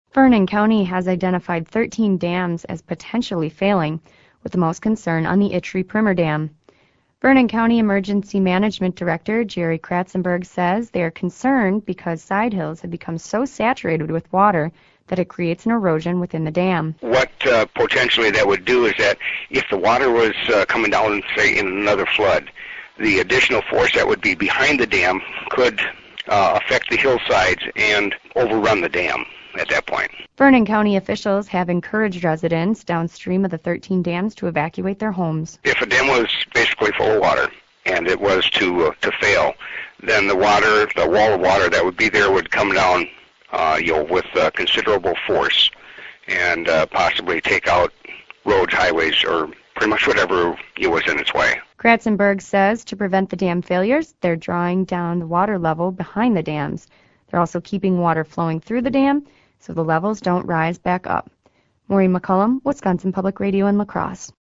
Vernon County has identified 13 dams as potentially failing, with the most concern on the Itchery Primer Dam. Vernon County Emergency Management Director Jerry Kratzenberg says they are concerned because side hills have become so saturated with water that it creates an erosion within the dam. What potentially that would do is that if the water was coming down, say, in another flood, the additional force that would be behind the dam could affect the hillsides and overrun the dam at that point. Vernon County officials have encouraged residents downstream of the 13 dams to evacuate their homes. If a dam was basically full of water and it was to fail, then the wall of water that would be there would come down with considerable force and possibly take out roads, highways, or pretty much whatever was in its way. Kratzenberg says to prevent the dam failures, they're drawing down the water level behind the dams. They're also keeping water flowing through the dam so the levels don't rise back up. Maureen McCullum, Wisconsin Public Radio in La Crosse.